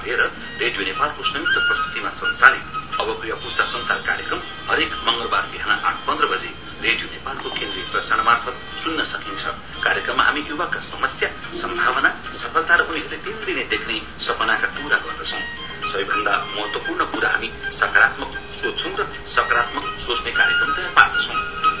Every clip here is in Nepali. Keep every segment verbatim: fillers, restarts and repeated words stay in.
लिएर रेडियो नेपालको संयुक्त प्रस्तुतिमा सञ्चालित अबको यो पुस्ता संचार कार्यक्रम हरेक मंगलबार बिहान आठ पन्ध्र बजे रेडियो नेपालको केन्द्रीय प्रसारण मार्फत सुन्न सकिन्छ। कार्यक्रममा हामी युवाका समस्या, सम्भावना, सफलता र उनीहरूले दिन दिनै देख्ने सपनाका पूरा गर्दछौं। सबैभन्दा महत्वपूर्ण कुरा हामी सकारात्मक सोच्छौं र सकारात्मक सोच्ने कार्यक्रम तयार पार्दछौं।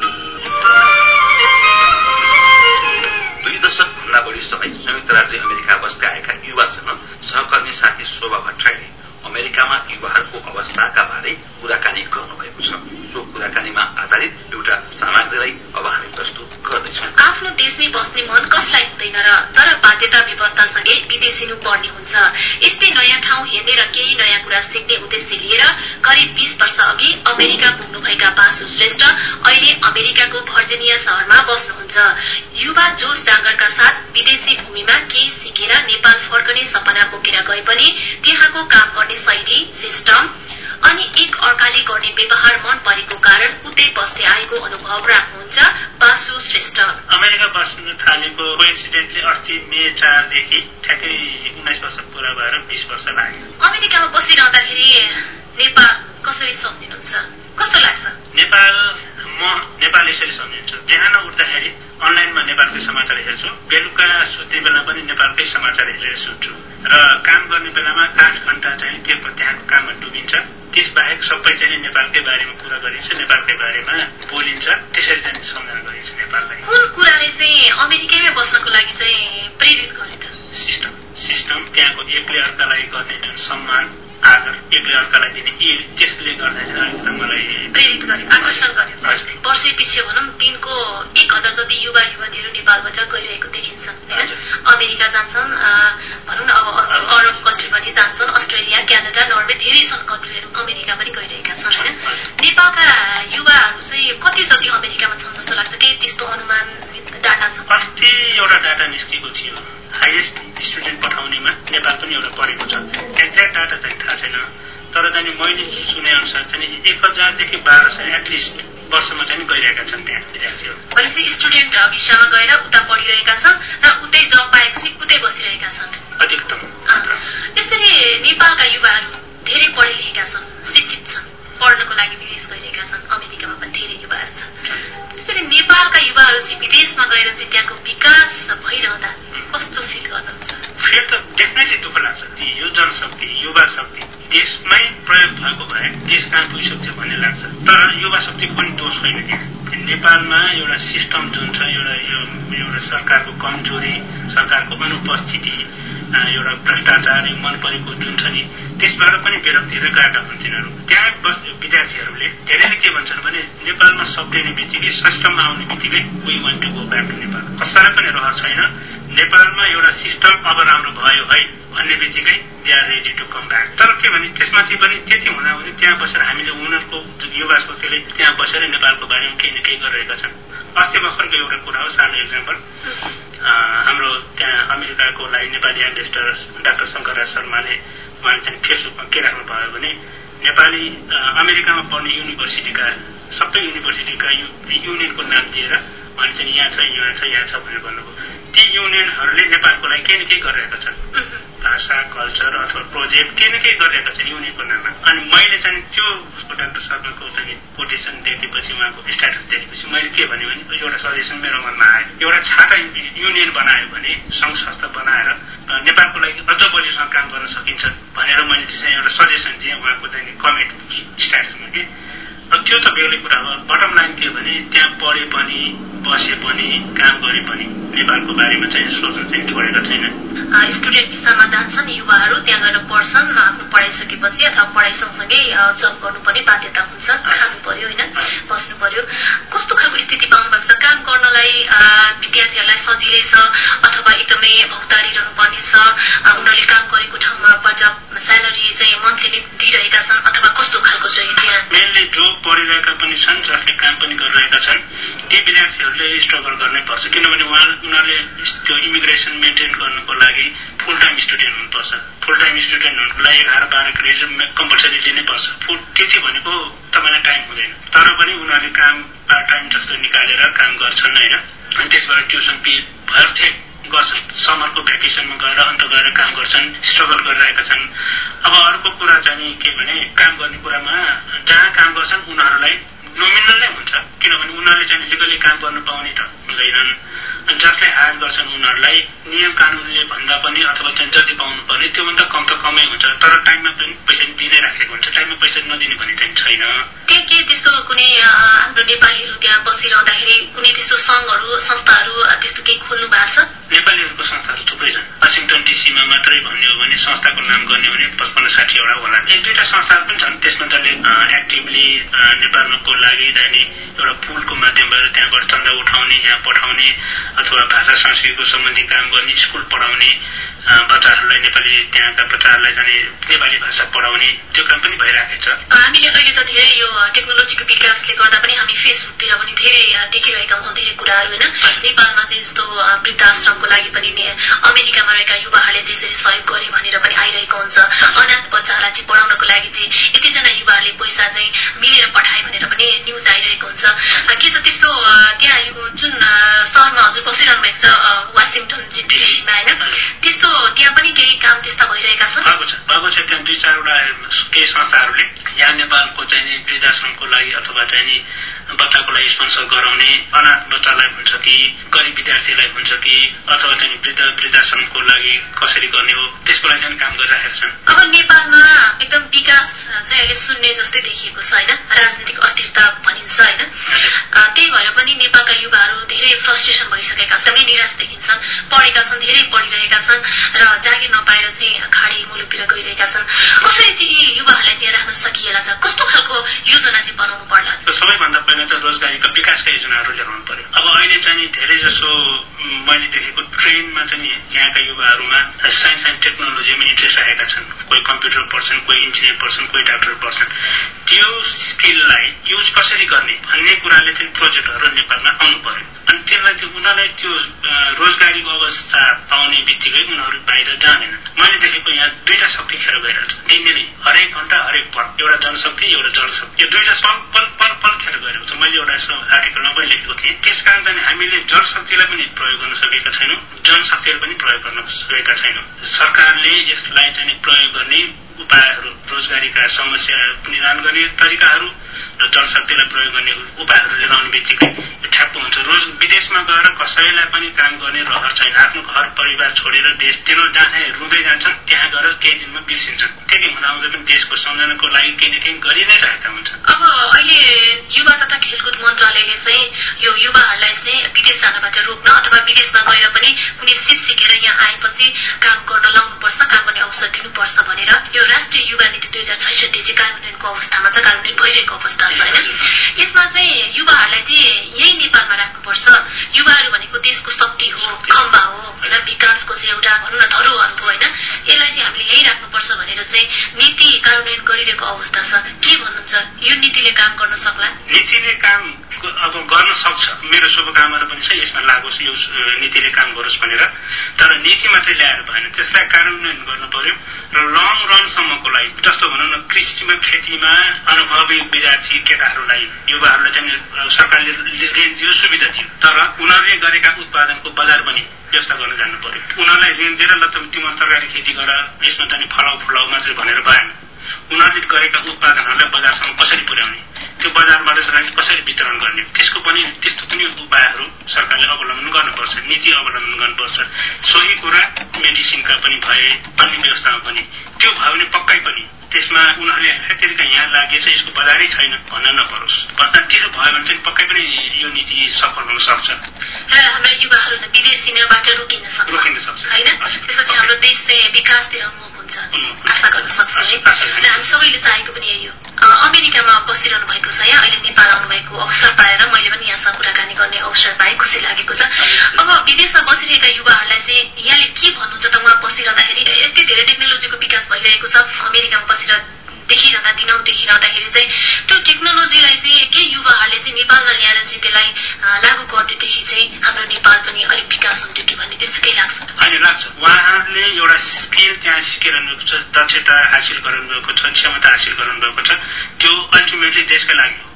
दुई दशक भन्दा बढी समय संयुक्त राज्य अमेरिका बस्दै आएका युवासँग सहकर्मी साथी शोभा भट्टराईले अमेरिकामा युवाहरूको अवस्थाका बारे कुराकानी गर्नुभएको छ। सो कुराकानीमा आधारित एउटा सामग्रीलाई अब हामी प्रस्तुत गर्दैछौँ। आफ्नो देशमै बस्ने मन कसलाई हुँदैन र, तर बाध्यता व्यवस्थासँगै विदेशिनु पर्ने हुन्छ। यस्तै नयाँ ठाउँ हेर्ने र केही नयाँ कुरा सिक्ने उद्देश्य लिएर करिब बीस वर्ष अघि अमेरिका पुग्नुभएका बासु श्रेष्ठ अहिले अमेरिकाको भर्जिनिया शहरमा बस्नुहुन्छ। युवा जोश जाँगरका साथ विदेशी भूमिमा केही सिकेर नेपाल फर्कने सपना बोकेर गए पनि त्यहाँको काम गर्ने शैली, सिस्टम अनि एक अर्काले गर्ने व्यवहार मन परेको कारण उतै बस्दै आएको अनुभव राख्नुहुन्छ बासु श्रेष्ठ। अमेरिका बस्न थालेको कोइन्सिडेन्टली अस्ति मे चार देखि ठ्याक्कै उन्नाइस वर्ष पूरा भएर बीस वर्ष लाग्यो। अमेरिकामा बसिरहँदाखेरि नेपाल कसरी सम्झिनुहुन्छ? कस्तो लाग्छ? नेपाल म नेपाल यसरी सम्झिन्छु। बिहान उठ्दाखेरि अनलाइनमा नेपालकै समाचार हेर्छु, बेलुका सुत्ने बेला पनि नेपालकै समाचार हेरेर सुत्छु र काम गर्ने बेलामा आठ घण्टा चाहिँ त्यो त्यहाँको काममा डुबिन्छ। त्यसबाहेक सबै चाहिँ नेपालकै बारेमा कुरा गरिन्छ, नेपालकै बारेमा बोलिन्छ। त्यसरी चाहिँ सम्झना गरिन्छ नेपाललाई। कुन कुराले चाहिँ अमेरिकैमै बस्नको लागि चाहिँ प्रेरित गर्यो त? सिस्टम सिस्टम त्यहाँको एकले अर्कालाई गर्ने जुन सम्मान, आदर, एकले अर्कालाई दिने, यी त्यसले गर्दा चाहिँ अलिकति मलाई प्रेरित गर्यो, आकर्षण गर्यो। वर्षै पछि भनौँ दिनको एक हजार जति युवा युवतीहरू नेपालबाट गइरहेको देखिन्छ होइन? अमेरिका जान्छन्, भनौँ न अब अरब कन्ट्री पनि जान्छन्, अस्ट्रेलिया, क्यानाडा, नर्वे, धेरै छन् कन्ट्रीहरू, अमेरिका पनि गइरहेका छन् होइन? नेपालका युवाहरू चाहिँ कति जति अमेरिकामा छन् जस्तो लाग्छ? केही त्यस्तो अनुमान डाटा छ? अस्ति एउटा डाटा निस्केको थियो, हाइएस्ट स्टुडेन्ट पठाउनेमा नेपाल पनि एउटा परेको छ। एक्ज्याक्ट डाटा चाहिँ थाहा छैन, तर चाहिँ मैले सुने अनुसार चाहिँ एक हजारदेखि बाह्र सय एटलिस्ट वर्षमा चाहिँ गइरहेका छन् त्यहाँ विद्यार्थीहरू। भनेपछि स्टुडेन्ट भिसामा गएर उता पढिरहेका छन् र उतै जब पाएपछि उतै बसिरहेका छन् अधिकतम। यसरी नेपालका युवाहरू धेरै पढे लेखेका छन्, शिक्षित छन्, पढ्नको लागि विदेश गइरहेका छन्, अमेरिकामा पनि धेरै युवाहरू छन्। त्यसरी नेपालका युवाहरू चाहिँ विदेशमा गएर चाहिँ त्यहाँको विकास भइरहँदा कस्तो फिल गर्नुहुन्छ? फेरि त डेफिनेटली दुःख लाग्छ। यो जनशक्ति, युवा शक्ति देशमै प्रयोग भएको भए देश कहाँ पुगिसक्थ्यो भन्ने लाग्छ। तर युवा शक्तिको पनि दोष होइन त्यहाँ। नेपालमा एउटा सिस्टम जुन छ, एउटा यो एउटा सरकारको कमजोरी, सरकारको अनुपस्थिति, एउटा भ्रष्टाचार, मन परेको जुन छ नि, त्यसबाट पनि बेरक्तिर गएका हुन् तिनीहरू। त्यहाँ बस विद्यार्थीहरूले धेरैले के भन्छन् भने नेपालमा सप्रिने बित्तिकै, सिस्टममा आउने बित्तिकै we want to go back to Nepal. कसैलाई पनि रहर छैन नेपालमा एउटा सिस्टम अब राम्रो भयो है भन्ने बित्तिकै they are ready to come back. तर के भने त्यसमा चाहिँ पनि त्यति हुँदा हुँदै त्यहाँ बसेर हामीले उनीहरूको युवा शक्तिले त्यहाँ बसेर नेपालको बारेमा केही न केही गरिरहेका छन्। अस्ति भर्खरको एउटा कुरा हो, सानो एक्जाम्पल, हाम्रो त्यहाँ अमेरिकाको लागि नेपाली एम्बेसडर डाक्टर शङ्करराज शर्माले उहाँले चाहिँ फेसबुकमा के राख्नु भयो भने नेपाली अमेरिकामा पढ्ने युनिभर्सिटीका सबै युनिभर्सिटीका युनियनको नाम दिएर उहाँले चाहिँ यहाँ छ यहाँ छ यहाँ छ भनेर भन्नुभयो। ती युनियनहरूले नेपालको लागि केही न केही गरिरहेका छन्, भाषा, कल्चर अथवा प्रोजेक्ट केही न केही गरिरहेका छन् युनियनको नाममा। अनि मैले चाहिँ त्यो उसको डाक्टर शर्माको चाहिँ कोटेसन देखेपछि, उहाँको स्ट्याटस देखेपछि मैले के भने एउटा सजेसन मेरो मनमा आयो, एउटा छाता युनियन बनायो भने, सङ्घ संस्था बनाएर नेपालको लागि अझ बलियोसँग काम गर्न सकिन्छ भनेर मैले चाहिँ एउटा सजेसन दिएँ उहाँको चाहिँ कमेन्ट स्ट्याटसमा कि। त्यो त बेग्लै कुरा हो। बटम लाइन के भने त्यहाँ पढे पनि, बसे पनि, काम गरे पनि नेपालको बारेमा चाहिँ सोच्न चाहिँ छोडेका छैनन्। स्टुडेन्ट भिसामा जान्छन् युवाहरू, त्यहाँ गएर पढ्छन्, आफ्नो पढाइसकेपछि अथवा पढाइ सँगसँगै जब गर्नुपर्ने बाध्यता हुन्छ, खानु पर्यो होइन, बस्नु पर्यो। कस्तो खालको स्थिति पाउनु भएको छ? काम गर्नलाई विद्यार्थीहरूलाई सजिलै छ अथवा एकदमै भौतारिरहनु पर्ने छ? उनीहरूले काम गरेको ठाउँमा पर्याप्त स्यालेरी चाहिँ मन्थली नै दिइरहेका छन् अथवा कस्तो खालको चाहिँ त्यहाँ? मेनली जो पढिरहेका पनि छन्, जसले काम पनि गरिरहेका छन्, ती विद्यार्थीहरूले स्ट्रगल गर्नै पर्छ। किनभने उहाँ उनीहरूले त्यो इमिग्रेसन मेन्टेन गर्नको लागि फुल टाइम स्टुडेन्ट हुनुपर्छ। फुल टाइम स्टुडेन्ट हुनुको लागि एघार बाह्र क्रेडिट कम्पलसरी लिनै पर्छ। फुल त्यति भनेको तपाईँलाई टाइम हुँदैन, तर पनि उनीहरूले काम पार्ट टाइम जस्तो निकालेर काम गर्छन् होइन। अनि त्यसबाट ट्युसन फी भर्थे गर्छन् समरको भ्याकेसनमा गएर अन्त गएर काम गर्छन् स्ट्रगल गरिरहेका छन् अब अर्को कुरा चाहिँ के भने काम गर्ने कुरामा जहाँ काम गर्छन् उनीहरूलाई नोमिनल नै हुन्छ किनभने उनीहरूले चाहिँ लिगली काम गर्न पाउने त हुँदैनन् जसले हायर गर्छन् उनीहरूलाई नियम कानुनले भन्दा पनि अथवा चाहिँ जति पाउनु पर्ने त्योभन्दा कम त कमै हुन्छ तर टाइममा पनि पैसा दिनै राखेको हुन्छ टाइममा पैसा नदिने भने चाहिँ छैन के के त्यस्तो कुनै हाम्रो नेपालीहरू त्यहाँ बसिरहँदाखेरि कुनै त्यस्तो सङ्घहरू संस्थाहरू त्यस्तो केही खोल्नु भएको छ नेपालीहरूको संस्थाहरू थुप्रै छन् वासिङटन डिसीमा मात्रै भन्ने हो भने संस्थाको नाम गर्ने हो भने पचपन्न साठीवटा होला एक दुईवटा संस्थाहरू पनि छन् त्यसमा जसले एक्टिभली नेपालको लागि जाने एउटा पुलको माध्यमबाट त्यहाँबाट चन्दा उठाउने यहाँ पठाउने अथवा भाषा संस्कृतिको सम्बन्धी काम गर्ने स्कुल पढाउने बच्चाहरूलाई नेपाली त्यहाँका बच्चाहरूलाई जाने नेपाली भाषा पढाउने त्यो काम पनि भइरहेको छ हामीले अहिले त धेरै यो टेक्नोलोजीको विकासले गर्दा पनि हामी फेसबुकतिर पनि धेरै देखिरहेका हुन्छौँ धेरै कुराहरू होइन नेपालमा चाहिँ यस्तो वृद्धाश्रमको लागि पनि अमेरिकामा रहेका युवाहरूले चाहिँ यसरी सहयोग गरे भनेर पनि आइरहेको हुन्छ अनाथ बच्चाहरूलाई चाहिँ पढाउनको लागि चाहिँ यतिजना युवाहरूले पैसा चाहिँ मिलेर पठाए भनेर पनि न्युज आइरहेको हुन्छ के छ त्यस्तो त्यहाँ यो जुन सहरमा हजुर बसिरहनु भएको छ वासिङटन डिसीमा होइन त्यस्तो त्यहाँ पनि केही काम त्यस्ता भइरहेका छन् भएको छ भएको छ त्यहाँ दुई चारवटा केही संस्थाहरूले यहाँ नेपालको चाहिँ वृद्धाश्रमको लागि अथवा चाहिँ बच्चाको लागि स्पोन्सर गराउने अनाथ बच्चालाई हुन्छ कि गरिब विद्यार्थीलाई हुन्छ कि अथवा चाहिँ वृद्ध वृद्धाश्रमको लागि कसरी गर्ने हो त्यसको लागि चाहिँ काम गरिरहेका छन् अब नेपालमा एकदम विकास चाहिँ अहिले शून्य जस्तै देखिएको छ होइन राजनीतिक अस्थिरता भनिन्छ होइन त्यही भएर पनि नेपालका युवाहरू धेरै फ्रस्ट्रेसन भइसकेका छन् एकदमै निराश देखिन्छन् पढेका छन् धेरै पढिरहेका छन् र जागिर नपाएर चाहिँ खाडी मुलुकतिर गइरहेका छन् कसरी चाहिँ यी युवाहरूलाई चाहिँ राख्न सकिएला छ कस्तो खालको योजना चाहिँ बनाउनु पर्ला सबैभन्दा पहिला त रोजगारीका विकासका योजनाहरू ल्याउनु पर्यो अब अहिले चाहिँ धेरै जसो मैले देखेको ट्रेनमा चाहिँ यहाँका युवाहरूमा साइन्स एन्ड टेक्नोलोजीमा इन्ट्रेस्ट राखेका छन् कोही कम्प्युटर पढ्छन् कोही इन्जिनियर पढ्छन् कोही डाक्टर पढ्छन् त्यो स्किललाई युज कसरी गर्ने भन्ने कुराले चाहिँ प्रोजेक्टहरू नेपालमा आउनु पर्यो अनि त्यसलाई त्यो उनीहरूलाई त्यो रोजगारीको अवस्था पाउने बित्तिकै उनीहरू बाहिर जाँदैन मैले देखेको यहाँ दुईटा शक्ति खेर गइरहेको छ दिनदिनै हरेक घण्टा हरेक पल एउटा जनशक्ति एउटा जलशक्ति यो दुईटा पल पल पल पल खेर गइरहेको छ मैले एउटा यस्तो आर्टिकलमा पनि लेखेको थिएँ त्यसकारण चाहिँ हामीले जलशक्तिलाई पनि प्रयोग गर्न सकेका छैनौँ जनशक्तिलाई पनि प्रयोग गर्न सकेका छैनौँ सरकारले यसलाई चाहिँ प्रयोग गर्ने उपायहरू रोजगारीका समस्या निदान गर्ने तरिकाहरू र जनशक्तिलाई प्रयोग गर्ने उपायहरू लिएर आउने बित्तिकै ठ्याप्प हुन्छ रोज विदेशमा गएर कसैलाई पनि काम गर्ने रहर छैन आफ्नो घर परिवार छोडेर देश तिनीहरू जहाँ रुँदै जान्छन् त्यहाँ गएर केही दिनमा बिर्सिन्छन् त्यति हुँदा हुँदै पनि देशको सम्झनाको लागि केही न केही गरि नै रहेका हुन्छन् अब अहिले युवा तथा खेलकुद मन्त्रालयले चाहिँ यो युवाहरूलाई चाहिँ विदेश जानबाट रोक्न अथवा विदेशमा गएर पनि कुनै सिप सिकेर यहाँ आएपछि काम गर्न लाउनुपर्छ काम गर्ने अवसर दिनुपर्छ भनेर यो राष्ट्रिय युवा नीति दुई हजार छैसठी चाहिँ कार्यान्वयनको अवस्थामा चाहिँ कार्यान्वयन भइरहेको अवस्था छ होइन यसमा चाहिँ युवाहरूलाई चाहिँ यही नेपालमा राख्नुपर्छ युवाहरू भनेको देशको शक्ति हो खम्बा हो होइन विकासको चाहिँ एउटा भनौँ न धरोहर हो होइन यसलाई चाहिँ हामीले यही राख्नुपर्छ भनेर चाहिँ नीति कार्यान्वयन गरिरहेको अवस्था छ के भन्नुहुन्छ यो नीतिले काम गर्न सक्ला नीतिले काम अब गर्न सक्छ मेरो शुभकामना पनि छ यसमा लागोस् यो नीतिले काम गरोस् भनेर तर नीति मात्रै ल्याएर भएन त्यसलाई कार्यान्वयन गर्नु पर्यो र लङ रनसम्मको लागि जस्तो भनौँ न कृषिमा खेतीमा अनुभवी विद्यार्थी केटाहरूलाई युवाहरूलाई चाहिँ सरकारले ऋण दियो सुविधा दियो तर उनीहरूले गरेका उत्पादनको बजार पनि व्यवस्था गर्न जान्नु पर्यो उनीहरूलाई ऋण दिएर ल तिमीहरू तरकारी खेती गर यसमा चाहिँ फलाउ फुलाउ मात्रै भनेर भएन उनीहरूले गरेका उत्पादनहरूलाई बजारसम्म कसरी पुर्याउने त्यो बजारबाट चाहिँ कसरी वितरण गर्ने त्यसको पनि त्यस्तो पनि उपायहरू सरकारले अवलम्बन गर्नुपर्छ नीति अवलम्बन गर्नुपर्छ सोही कुरा मेडिसिनका पनि भए अन्य व्यवस्थामा पनि त्यो भयो भने पक्कै पनि त्यसमा उनीहरूले हेतेरिका यहाँ लागेछ यसको बजारै छैन भन्न नपरोस् त्यसो भयो भने चाहिँ पक्कै पनि यो नीति सफल हुन सक्छ र हाम्रा युवाहरू चाहिँ विदेशीबाट रोकिन सक्छ रोकिन सक्छ होइन त्यसपछि हाम्रो देश चाहिँ विकासतिर उन्मुख हुन्छ आशा गर्न सक्छ है र हामी सबैले चाहेको पनि यही हो अमेरिकामा बसिरहनु भएको छ यहाँ अहिले नेपाल आउनुभएको अवसर पाएर मैले पनि यहाँसँग कुराकानी गर्ने अवसर पाएँ खुसी लागेको छ अब विदेशमा बसिरहेका युवाहरूलाई चाहिँ यहाँले के भन्नुहुन्छ त उहाँ बसिरहँदाखेरि यति धेरै टेक्नोलोजीको विकास भइरहेको छ अमेरिकामा बसेर देखिरहँदा दिनौँ देखिरहँदाखेरि चाहिँ त्यो टेक्नोलोजीलाई चाहिँ के युवाहरूले चाहिँ नेपालमा ल्याएर चाहिँ त्यसलाई लागू गर्दैदेखि चाहिँ हाम्रो नेपाल पनि अलिक विकास हुन्थ्यो कि भन्ने त्यस्तो केही लाग्छ होइन लाग्छ उहाँहरूले एउटा स्किल त्यहाँ सिकिरहनु भएको छ दक्षता हासिल गराउनु भएको छ क्षमता हासिल गराउनु भएको छ त्यो अल्टिमेटली देशका लागि हो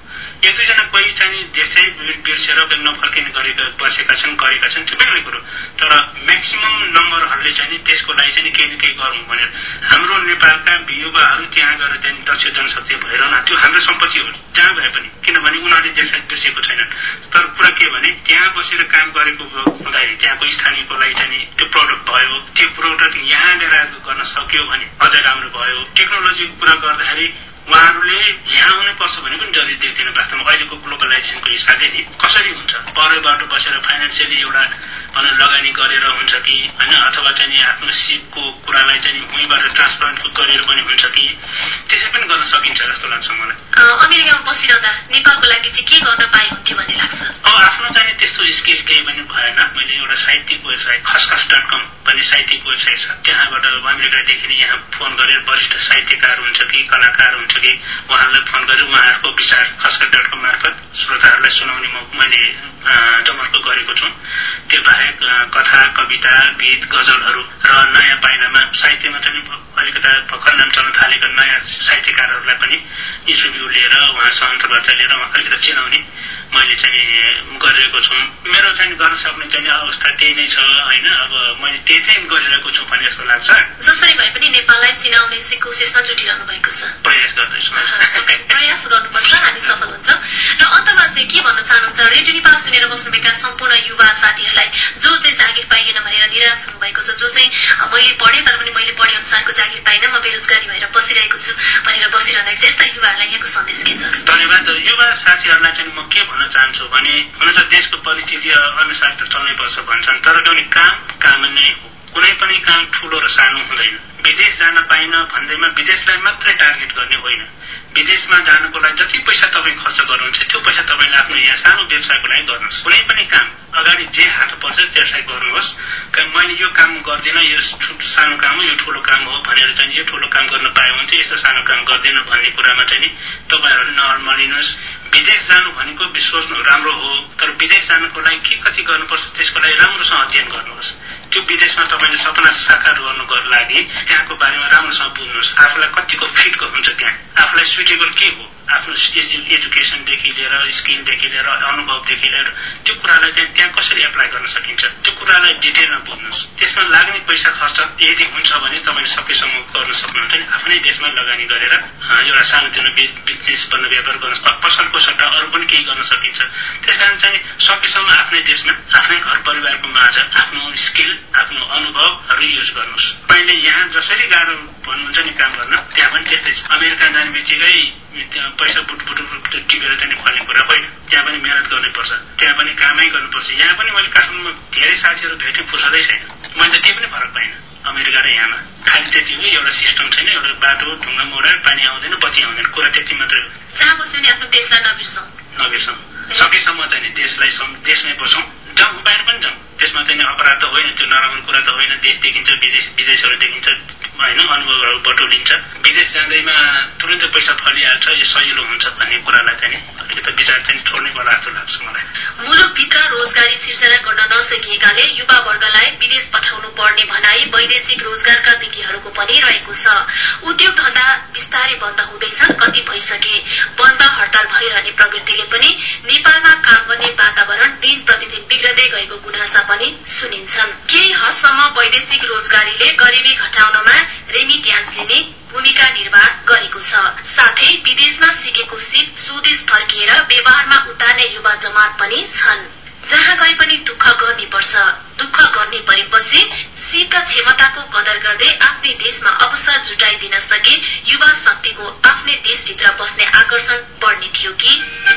एक दुईजना कोही चाहिँ देशै बिर्सेर नफर्किने गरेका बसेका छन् गरेका छन् त्यो बेग्लै कुरो तर म्याक्सिमम नम्बरहरूले चाहिँ त्यसको लागि चाहिँ केही न केही गरौँ भनेर हाम्रो नेपालका युवाहरू त्यहाँ गएर चाहिँ दक्ष जनशक्ति भइरहन त्यो हाम्रो सम्पत्ति हो जहाँ भए पनि किनभने उनीहरूले देशलाई बिर्सेको छैनन् तर कुरा के भने त्यहाँ बसेर काम गरेको हुँदाखेरि त्यहाँको स्थानीयको लागि चाहिँ त्यो प्रडक्ट भयो त्यो प्रडक्ट यहाँ ल्याएर गर्न सक्यो भने अझै राम्रो भयो टेक्नोलोजीको कुरा गर्दाखेरि उहाँहरूले यहाँ आउनुपर्छ भने पनि जरुरी देख्दैन वास्तवमा अहिलेको ग्लोबलाइजेसनको हिसाबले नि कसरी हुन्छ परबाट बसेर फाइनेन्सियली एउटा भनौँ लगानी गरेर हुन्छ कि होइन अथवा चाहिँ आफ्नो सिपको कुरालाई चाहिँ उहीँबाट ट्रान्सप्लान्ट गरेर पनि हुन्छ कि त्यसै पनि गर्न सकिन्छ जस्तो लाग्छ मलाई अमेरिकामा बसिरहँदा नेपालको लागि चाहिँ के गर्न पाए हुन्थ्यो भन्ने लाग्छ अब आफ्नो चाहिँ त्यस्तो स्किल केही पनि भएन मैले एउटा साहित्यिक वेबसाइट खसखस डट कम भन्ने साहित्यिक वेबसाइट छ त्यहाँबाट अमेरिकादेखि यहाँ फोन गरेर वरिष्ठ साहित्यकार हुन्छ कि कलाकार हुन्छ कि उहाँलाई फोन गरेर उहाँहरूको विचार खसखस डट कम मार्फत श्रोताहरूलाई सुनाउने मैले जमर्को गरेको छु त्यो बाहेक कथा कविता गीत गजलहरू र नयाँ पाइनामा साहित्यमा चाहिँ अलिकता भर्खर नाम चल्न थालेका नयाँ साहित्यकारहरूलाई पनि इन्टरभ्यू लिएर उहाँसँग अन्तर्वार्ता लिएर अलिकता चिनाउने मैले चाहिँ गरिरहेको छु मेरो चाहिँ गर्न सक्ने चाहिँ अवस्था त्यही नै छ होइन अब मैले त्यही चाहिँ गरिरहेको छु भने जस्तो लाग्छ जसरी भए पनि नेपाललाई चिनाउने चाहिँ कोसिसमा जुटिरहनु भएको छ प्रयास गर्दैछु प्रयास गर्नुपर्छ हामी सफल हुन्छ र अन्तमा चाहिँ के भन्न चाहनुहुन्छ रेडियो नेपाल सुनेर बस्नुभएका सम्पूर्ण युवा साथीहरूलाई जो चाहिँ जागिर पाइएन भनेर निराश हुनुभएको छ जो चाहिँ मैले पढेँ तर पनि मैले पढे अनुसारको जागिर पाइनँ म बेरोजगारी भएर बसिरहेको छु भनेर बसिरहँदा चाहिँ यस्ता युवाहरूलाई यहाँको सन्देश के छ धन्यवाद युवा साथीहरूलाई चाहिँ म के भन्न चाहन्छु भने हुन त देशको परिस्थिति अनुसार त चल्नै पर्छ भन्छन् तर पनि काम काम नै हो कुनै पनि काम ठूलो र सानो हुँदैन विदेश जान पाइन भन्दैमा विदेशलाई मात्रै टार्गेट गर्ने होइन विदेशमा जानको लागि जति पैसा तपाईँ खर्च गर्नुहुन्छ त्यो पैसा तपाईँले आफ्नो यहाँ सानो व्यवसायको लागि गर्नुहोस् कुनै पनि काम अगाडि जे हात पर्छ त्यसलाई गर्नुहोस् मैले यो काम गर्दिनँ यो सानो काम हो यो ठूलो काम हो भनेर चाहिँ यो ठूलो काम गर्न पाए हुन्छ यस्तो सानो काम गर्दिनँ भन्ने कुरामा चाहिँ तपाईँहरू नलिनुहोस् विदेश जानु भनेको सोच्नु राम्रो हो तर विदेश जानुको लागि के कति गर्नुपर्छ त्यसको लागि राम्रोसँग अध्ययन गर्नुहोस् त्यो विदेशमा तपाईँले सपना साकार गर्नुको लागि त्यहाँको बारेमा राम्रोसँग बुझ्नुहोस् आफूलाई कतिको फिटको हुन्छ त्यहाँ आफूलाई सुइटेबल के हो आफ्नो एजुकेसनदेखि लिएर स्किलदेखि लिएर अनुभवदेखि लिएर त्यो कुरालाई चाहिँ त्यहाँ कसरी एप्लाई गर्न सकिन्छ त्यो कुरालाई डिटेलमा बुझ्नुहोस् त्यसमा लाग्ने पैसा खर्च यदि हुन्छ भने तपाईँले सकेसम्म गर्न सक्नुहुन्छ नि आफ्नै देशमा लगानी गरेर एउटा सानोतिनो बिजनेस बन्द व्यापार गर्न पसलको सट्टा अरू पनि केही गर्न सकिन्छ त्यसकारण चाहिँ सकेसम्म आफ्नै देशमा आफ्नै घर परिवारको माझ आफ्नो स्किल आफ्नो अनुभवहरू युज गर्नुहोस् पहिले यहाँ जसरी गाह्रो भन्नुहुन्छ नि काम गर्न त्यहाँ पनि त्यस्तै छ अमेरिका जाने बित्तिकै पैसा बुटबुट टिपेर चाहिँ फल्ने कुरा होइन त्यहाँ पनि मेहनत गर्नुपर्छ त्यहाँ पनि कामै गर्नुपर्छ यहाँ पनि मैले काठमाडौँमा धेरै साथीहरू भेटेँ फुर्सदै छैन मैले त केही पनि फरक पाइनँ अमेरिका र यहाँमा खालि त्यति हो एउटा सिस्टम छैन एउटा बाटो ढुङ्गा मोडा पानी आउँदैन बत्ती आउँदैन कुरा त्यति मात्रै हो जहाँ बस्यो भने आफ्नो देशलाई नबिर्सौँ नबिर्सौँ सकेसम्म चाहिँ देशलाई देशमै बसौँ जाउँ बाहिर पनि जाउँ त्यसमा चाहिँ अपराध त होइन त्यो नराम्रो कुरा त होइन देश देखिन्छ विदेश विदेशहरू देखिन्छ होइन अनुभवहरू बटुलिन्छ विदेश जाँदैमा तुरन्तै पैसा फलिहाल्छ यो सजिलो हुन्छ भन्ने कुरालाई चाहिँ अलिकति विचार चाहिँ छोड्नै पर्ला जस्तो लाग्छ मलाई मुलुकभित्र रोजगारी सिर्जना गर्न नसकिएकाले युवा वर्गलाई विदेश पठाउनु पर्ने भनाई वैदेशिक रोजगारका विज्ञहरूको पनि रहेको छ उद्योग धन्दा बिस्तारै बन्द हुँदैछन् कति भइसके बन्द हडताल भइरहने प्रवृत्तिले पनि नेपालमा काम गर्ने वातावरण दिन प्रतिदिन बिग्रदै गएको गुनासा पनि सुनिन्छन् केही हदसम्म वैदेशिक रोजगारीले गरिबी घटाउनमा रेमिट्यान्स लिने भूमिका निर्वाह गरेको छ साथै विदेशमा सिकेको सिप स्वदेश फर्किएर व्यवहारमा उतार्ने युवा जमात पनि छन् जहाँ गए पनि दुःख गर्नै पर्छ दुःख गर्ने परेपछि सिप र क्षमताको कदर गर्दै आफ्नै देशमा अवसर जुटाइदिन सके युवा शक्तिको आफ्नै देशभित्र बस्ने आकर्षण बढ्ने थियो कि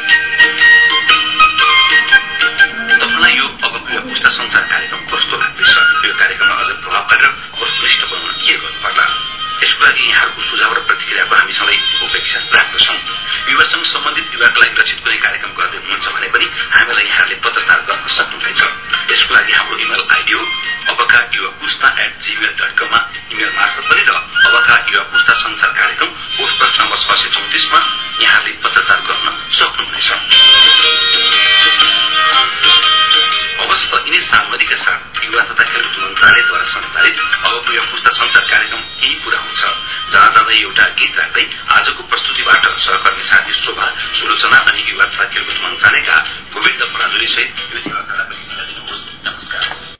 तपाईलाई यो अबको यो पुस्ता संचार कार्यक्रम कस्तो लाग्दैछ यो कार्यक्रममा अझ प्रभावकारी र वस्तुनिष्ठ बनाउन के गर्नु पर्ला यसको लागि यहाँहरूको सुझाव र प्रतिक्रियाको हामी सधैँ उपेक्षा राख्दछौँ युवासँग सम्बन्धित युवाको लागि रचित कुनै कार्यक्रम गर्दै हुनुहुन्छ भने पनि हामीलाई यहाँहरूले पत्रचार गर्न सक्नुहुनेछ यसको लागि हाम्रो इमेल आइडी हो अबका युवा पुस्ता एट जीमेल डट कममा इमेल मार्फत पनि र अबका युवा पुस्ता संचार कार्यक्रम पोस्ट बक्स नम्बर छ सय चौतिसमा यहाँले पत्रचार गर्न सक्नुहुनेछ अवस्था यिनै सामग्रीका साथ युवा तथा खेलकुद मन्त्रालयद्वारा सञ्चालित अबको यो पुस्ता संचार कार्यक्रम यही पूरा हुन्छ। जहाँ जाँदै एउटा गीत राख्दै आजको प्रस्तुतिबाट सहकर्मी साथी शोभा सुलोचना अनि युवा तथा खेलकुद मन्त्रालयका गोविन्द पराजुली सहित यो दिवाकला